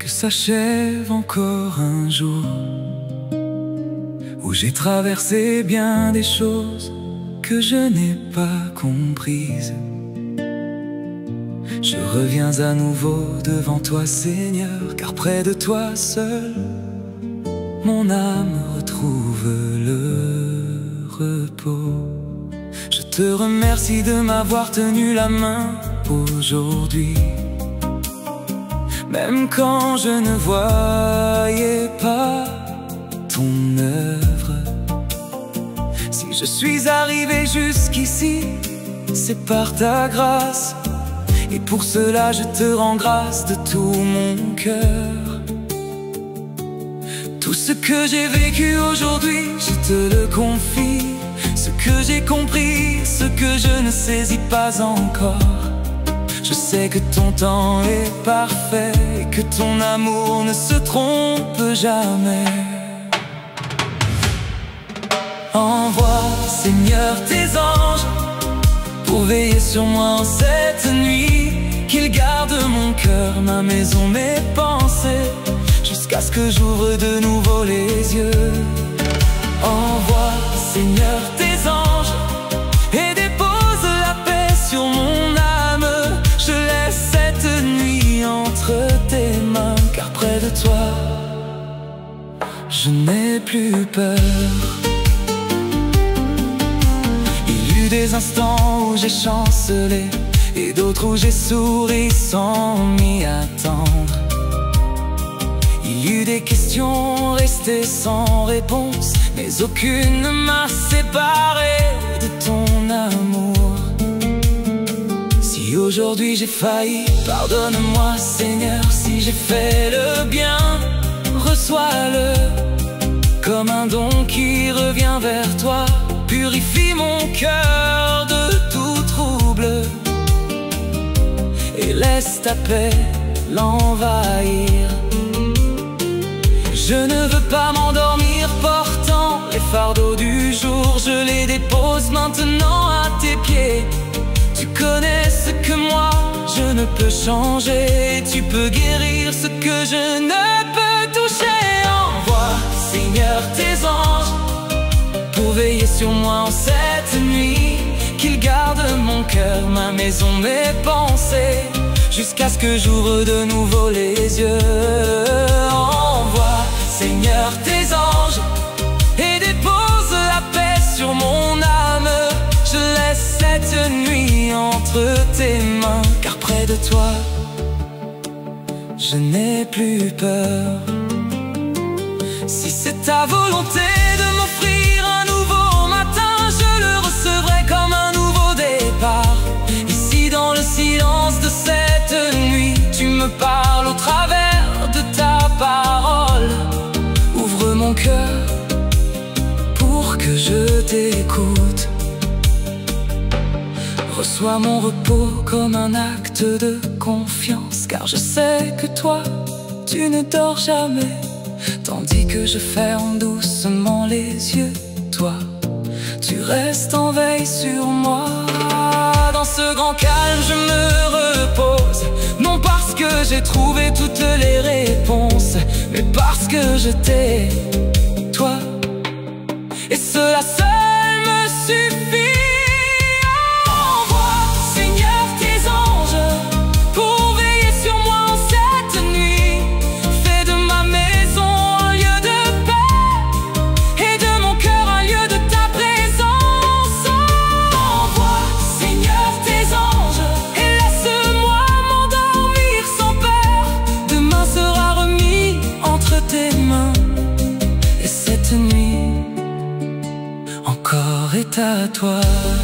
que s'achève encore un jour où j'ai traversé bien des choses que je n'ai pas comprises. Je reviens à nouveau devant toi, Seigneur, car près de toi seul, mon âme retrouve le repos. Je te remercie de m'avoir tenu la main aujourd'hui, même quand je ne voyais pas ton œuvre. Si je suis arrivé jusqu'ici, c'est par ta grâce, et pour cela je te rends grâce de tout mon cœur. Tout ce que j'ai vécu aujourd'hui, je te le confie. Ce que j'ai compris, ce que je ne saisis pas encore. Je sais que ton temps est parfait et que ton amour ne se trompe jamais. Envoie, Seigneur, tes anges pour veiller sur moi en cette nuit. Qu'ils gardent mon cœur, ma maison, mes pensées, jusqu'à ce que j'ouvre de nouveau les yeux. Envoie, Seigneur, tes anges et dépose la paix sur mon âme. Je laisse cette nuit entre tes mains, car près de toi, je n'ai plus peur. Il y eut des instants où j'ai chancelé et d'autres où j'ai souri sans m'y attendre. Il y eut des questions restées sans réponse, mais aucune ne m'a séparé de ton amour. Si aujourd'hui j'ai failli, pardonne-moi, Seigneur. Si j'ai fait le bien, reçois-le comme un don qui revient vers toi. Purifie mon cœur de tout trouble et laisse ta paix l'envahir. Je ne veux pas m'endormir portant les fardeaux du jour. Je les dépose maintenant à tes pieds. Tu connais ce que moi je ne peux changer. Tu peux guérir ce que je ne peux toucher. Envoie, Seigneur, tes anges pour veiller sur moi en cette nuit. Qu'ils gardent mon cœur, ma maison, mes pensées, jusqu'à ce que j'ouvre de nouveau les yeux. Envoie, Seigneur, tes anges et dépose la paix sur mon âme. Je laisse cette nuit entre tes mains, car près de toi, je n'ai plus peur. Si c'est ta volonté de m'offrir un nouveau matin, je le recevrai comme un nouveau départ. Ici dans le silence de cette nuit, tu me parles au travers de ta parole. Ouvre mon cœur pour que je t'écoute. Reçois mon repos comme un acte de confiance, car je sais que toi, tu ne dors jamais. Tandis que je ferme doucement les yeux, toi, tu restes en veille sur moi. Dans ce grand calme, je me repose, non parce que j'ai trouvé toutes les réponses, mais parce que je t'ai, toi, et cela seul me suffit. Envoie, Seigneur, tes anges pour veiller sur moi en cette nuit. Fais de ma maison un lieu de paix et de mon cœur un lieu de ta présence. Envoie, Seigneur, tes anges et laisse-moi m'endormir sans peur. Demain sera remis entre tes mains, et cette nuit encore est à toi.